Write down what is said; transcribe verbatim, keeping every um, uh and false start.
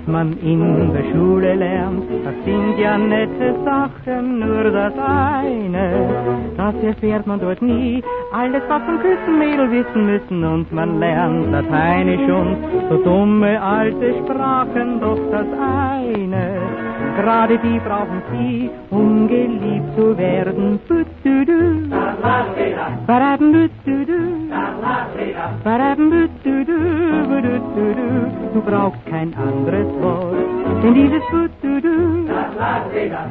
man in der Schule lernt, das sind ja nette Sachen, nur das eine, das erfährt man dort nie. Alles, was vom Küstenmädel wissen müssen, und man lernt Lateinisch und so dumme alte Sprachen, doch das eine, gerade die brauchen sie, um geliebt zu werden. Du-du-du, du brauchst kein anderes Wort, denn dieses du-du-du